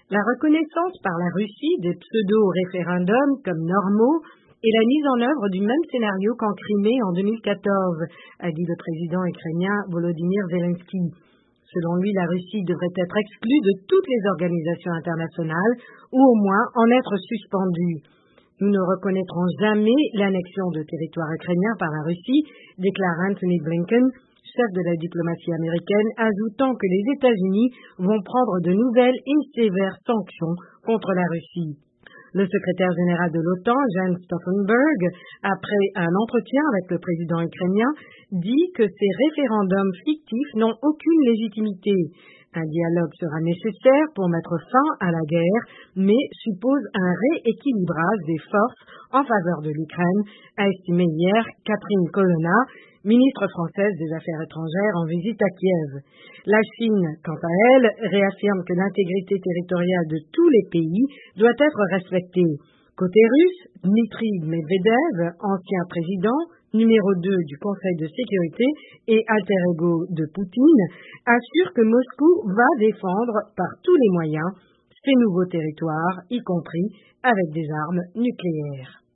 La reconnaissance par la Russie des pseudo-référendums comme normaux et la mise en œuvre du même scénario qu'en Crimée en 2014, a dit le président ukrainien Volodymyr Zelensky. Selon lui, la Russie devrait être exclue de toutes les organisations internationales ou au moins en être suspendue. Nous ne reconnaîtrons jamais l'annexion de territoire ukrainien par la Russie, déclare Anthony Blinken, chef de la diplomatie américaine, ajoutant que les États-Unis vont prendre de nouvelles et sévères sanctions contre la Russie. Le secrétaire général de l'OTAN, Jens Stoltenberg, après un entretien avec le président ukrainien, dit que ces référendums fictifs n'ont aucune légitimité. Un dialogue sera nécessaire pour mettre fin à la guerre, mais suppose un rééquilibrage des forces en faveur de l'Ukraine, a estimé hier Catherine Colonna, ministre française des Affaires étrangères en visite à Kiev. La Chine, quant à elle, réaffirme que l'intégrité territoriale de tous les pays doit être respectée. Côté russe, Dmitry Medvedev, ancien président, numéro 2 du Conseil de sécurité et alter ego de Poutine, assure que Moscou va défendre par tous les moyens ses nouveaux territoires, y compris avec des armes nucléaires.